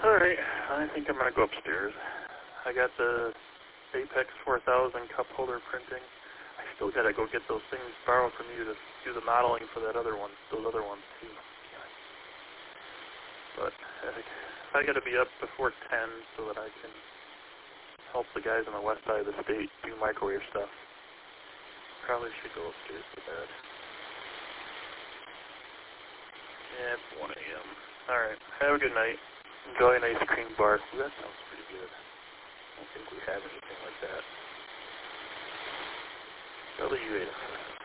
Alright, I think I'm going to go upstairs. I got the Apex 4000 cup holder printing. I still got to go get those things borrowed from you to do the modeling for that other one, those other ones too. But I got to be up before 10 so that I can help the guys on the west side of the state do microwave stuff. Probably should go upstairs to bed. Yeah, it's 1 a.m. Alright, have a good night. Enjoy an ice cream bar. Ooh, that sounds pretty good. I don't think we have anything like that. W8.